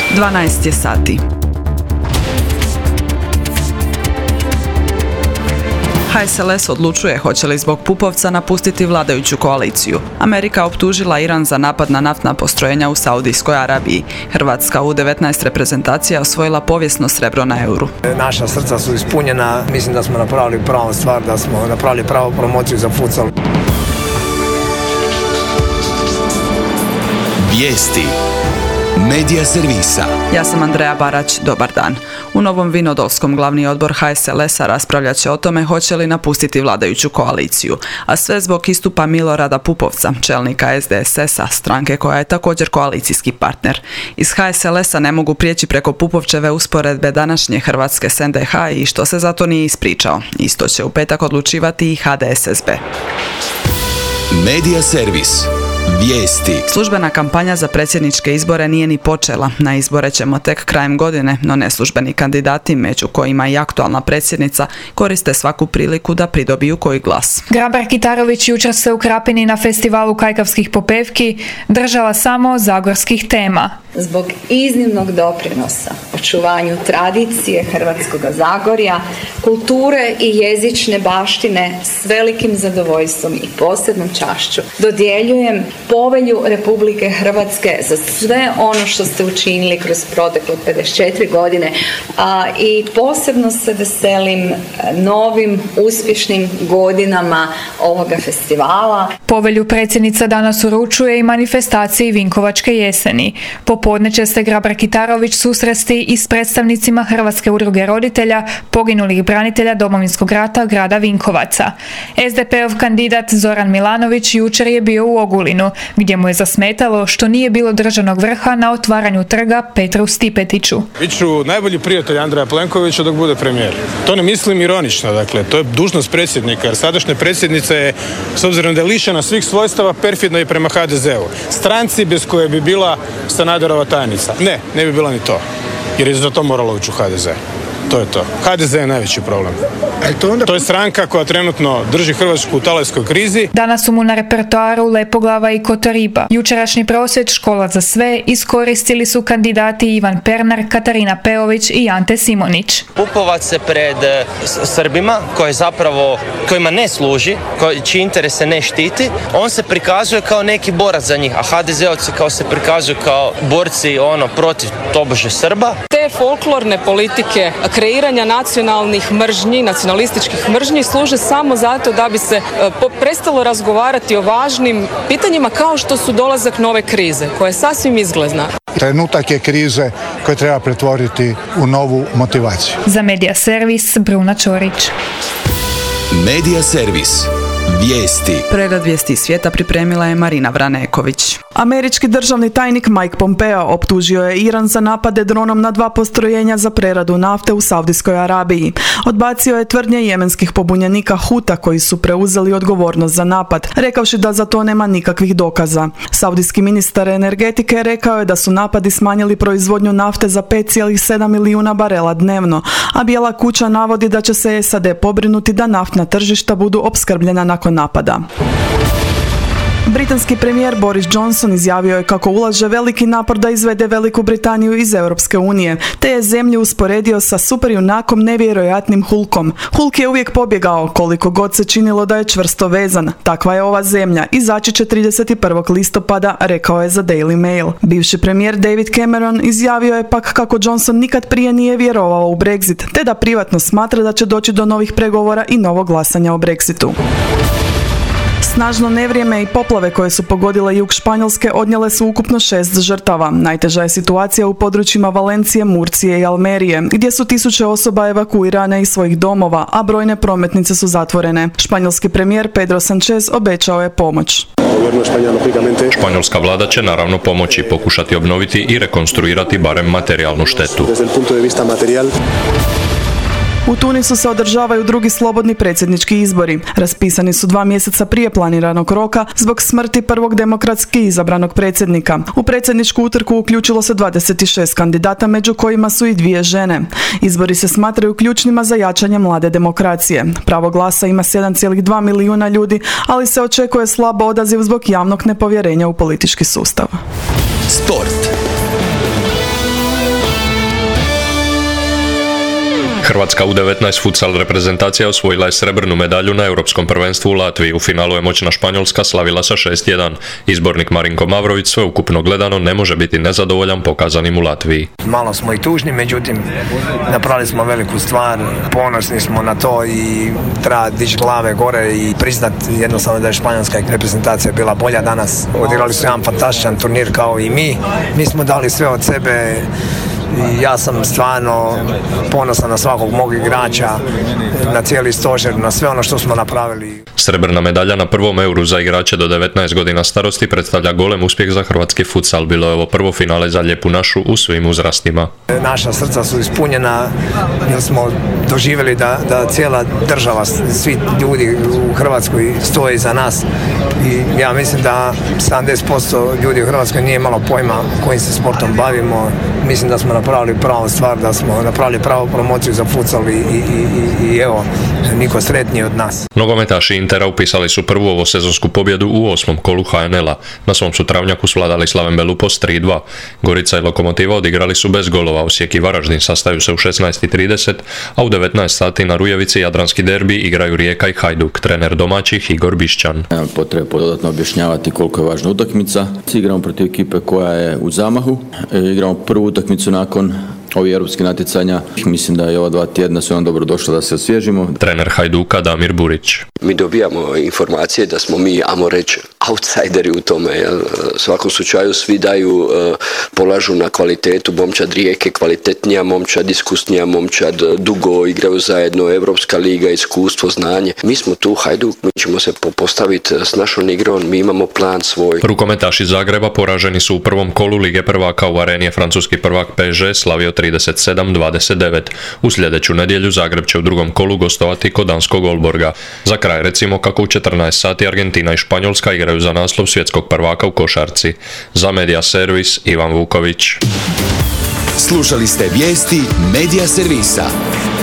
12 je sati. HSLS odlučuje hoće li zbog Pupovca napustiti vladajuću koaliciju. Amerika optužila Iran za napad na naftna postrojenja u Saudijskoj Arabiji. Hrvatska U19 reprezentacija osvojila povijesno srebro na Euru. Naša srca su ispunjena, mislim da smo napravili pravu stvar, da smo napravili pravu promociju za futsal. Vijesti Medija servisa. Ja sam Andreja Barać, dobar dan. U Novom Vinodolskom glavni odbor HSLS-a raspravljat će o tome hoće li napustiti vladajuću koaliciju, a sve zbog istupa Milorada Pupovca, čelnika SDSS-a, stranke koja je također koalicijski partner. Iz HSLS-a ne mogu prijeći preko Pupovčeve usporedbe današnje Hrvatske s NDH i što se zato nije ispričao. Isto će u petak odlučivati i HDSSB. Medija servis. Vijesti. Službena kampanja za predsjedničke izbore nije ni počela. Na izbore ćemo tek krajem godine, no neslužbeni kandidati, među kojima i aktualna predsjednica, koriste svaku priliku da pridobiju koji glas. Grabar-Kitarović jučer se u Krapini na festivalu kajkavskih popevki držala samo zagorskih tema. Zbog iznimnog doprinosa očuvanju tradicije Hrvatskog Zagorja, kulture i jezične baštine s velikim zadovoljstvom i posebnom čašću dodjeljujem Povelju Republike Hrvatske za sve ono što ste učinili kroz protekle 54 godine, i posebno se veselim novim uspješnim godinama ovoga festivala. Povelju predsjednica danas uručuje i manifestaciji Vinkovačke jeseni. Popodne će se Grabar-Kitarović susresti i s predstavnicima Hrvatske udruge roditelja poginulih branitelja Domovinskog rata grada Vinkovaca. SDP-ov kandidat Zoran Milanović jučer je bio u Ogulinu, gdje mu je zasmetalo što nije bilo državnog vrha na otvaranju trga Petru Stipetiću. Biću najbolji prijatelj Andreja Plenkovića dok bude premijer. To ne mislim ironično, dakle, to je dužnost predsjednika, jer sadašnja predsjednica je, s obzirom da je lišena svih svojstava, perfidna i prema HDZ-u. Stranci bez koje bi bila Sanaderova tajnica. Ne bi bila ni to, jer je za to moralo ući u HDZ. To je to. HDZ je najveći problem. To je stranka koja trenutno drži Hrvatsku u talajskoj krizi. Danas su mu na repertoaru Lepoglava i Kotoriba. Jučerašnji prosvjed Škola za sve iskoristili su kandidati Ivan Pernar, Katarina Peović i Ante Simonić. Pupovac se pred Srbima, kojima ne služi, čiji interese ne štiti, on se prikazuje kao neki borac za njih, a HDZ-ovci kao se prikazuju kao borci protiv tobože Srba. Te folklorne politike kreiranja nacionalnih mržnji, nacionalističkih mržnji služe samo zato da bi se prestalo razgovarati o važnim pitanjima kao što su dolazak nove krize, koja je sasvim izglezna. Trenutak je krize koje treba pretvoriti u novu motivaciju. Za Medija servis Bruna Čorić. Medija servis. Vijesti. Pregled vijesti svijeta pripremila je Marina Vraneković. Američki državni tajnik Mike Pompeo optužio je Iran za napade dronom na 2 postrojenja za preradu nafte u Saudijskoj Arabiji. Odbacio je tvrdnje jemenskih pobunjenika Huta koji su preuzeli odgovornost za napad, rekavši da za to nema nikakvih dokaza. Saudijski ministar energetike rekao je da su napadi smanjili proizvodnju nafte za 5,7 milijuna barela dnevno, a Bijela kuća navodi da će se SAD pobrinuti da naftna tržišta budu opskrbljena nakon napada. Britanski premijer Boris Johnson izjavio je kako ulaže veliki napor da izvede Veliku Britaniju iz Europske unije, te je zemlju usporedio sa superjunakom nevjerojatnim Hulkom. Hulk je uvijek pobjegao, koliko god se činilo da je čvrsto vezan. Takva je ova zemlja, izaći će 31. listopada, rekao je za Daily Mail. Bivši premijer David Cameron izjavio je pak kako Johnson nikad prije nije vjerovao u Brexit, te da privatno smatra da će doći do novih pregovora i novog glasanja o Brexitu. Snažno nevrijeme i poplave koje su pogodile jug Španjolske odnijele su ukupno 6 žrtava. Najteža je situacija u područjima Valencije, Murcije i Almerije, gdje su tisuće osoba evakuirane iz svojih domova, a brojne prometnice su zatvorene. Španjolski premijer Pedro Sanchez obećao je pomoć. Španjolska vlada će naravno pomoći, pokušati obnoviti i rekonstruirati barem materijalnu štetu. U Tunisu se održavaju drugi slobodni predsjednički izbori. Raspisani su 2 mjeseca prije planiranog roka zbog smrti prvog demokratski izabranog predsjednika. U predsjedničku utrku uključilo se 26 kandidata, među kojima su i 2 žene. Izbori se smatraju ključnima za jačanje mlade demokracije. Pravo glasa ima 7,2 milijuna ljudi, ali se očekuje slab odaziv zbog javnog nepovjerenja u politički sustav. Sport. Hrvatska U19 futsal reprezentacija osvojila je srebrnu medalju na Europskom prvenstvu u Latviji. U finalu je moćna Španjolska slavila sa 6:1. Izbornik Marinko Mavrović sveukupno gledano ne može biti nezadovoljan pokazanim u Latviji. Malo smo i tužni, međutim napravili smo veliku stvar, ponosni smo na to i treba dići glave gore i priznati jednostavno da je španjolska reprezentacija bila bolja danas. Odigrali su jedan fantastičan turnir kao i mi. Mi smo dali sve od sebe. Ja sam stvarno ponosan na svakog mog igrača, na cijeli stožer, na sve ono što smo napravili. Srebrna medalja na prvom Euru za igrače do 19 godina starosti predstavlja golem uspjeh za hrvatski futsal. Bilo je ovo prvo finale za lijepu našu u svim uzrastima. Naša srca su ispunjena jer smo doživjeli da cijela država, svi ljudi u Hrvatskoj stoje iza nas i ja mislim da 70% ljudi u Hrvatskoj nije imalo pojma kojim se sportom bavimo. Mislim da smo napravili pravu stvar, da smo napravili pravu promociju za futsal i evo, niko sretniji od nas. Nogometaši Intera upisali su prvu ovosezonsku pobjedu u 8. kolu HNL-a. Na svom su travnjaku svladali Slaven Belupos 3:2. Gorica i Lokomotiva odigrali su bez golova. Osijek i Varaždin sastaju se u 16:30, a u 19 sati na Rujevici jadranski derbi igraju Rijeka i Hajduk. Trener domaćih Igor Bišćan. Nemam potrebe dodatno objašnjavati koliko je važna utakmica. Igramo protiv ekipe koja je u zamahu. Igramo prvu utakmicu nakon ovih europskih natjecanja. Mislim da je ova 2 tjedna su nam dobro došlo da se osvježimo. Trener Hajduka Damir Burić. Mi dobijamo informacije da smo mi, ajmo reći, outsideri u tome. U svakom slučaju svi polažu na kvalitetu. Momčad Rijeke kvalitetnija, momčad iskusnija, momčad dugo igraju zajedno, Europska liga, iskustvo, znanje. Mi smo tu Hajduk, mi ćemo se postaviti s našom igrom, mi imamo plan svoj. Rukometaši Zagreba poraženi su u prvom kolu Lige prvaka. U areni je francuski prvak PSG slavio 37-29. U sljedeću nedjelju Zagreb će u drugom kolu gostovati kod danskog Olborga. Za kraj recimo kako u 14 sati Argentina i Španjolska igraju za naslov svjetskog prvaka u košarci. Za Media Servis Ivan Vuković. Slušali ste vijesti Media Servisa.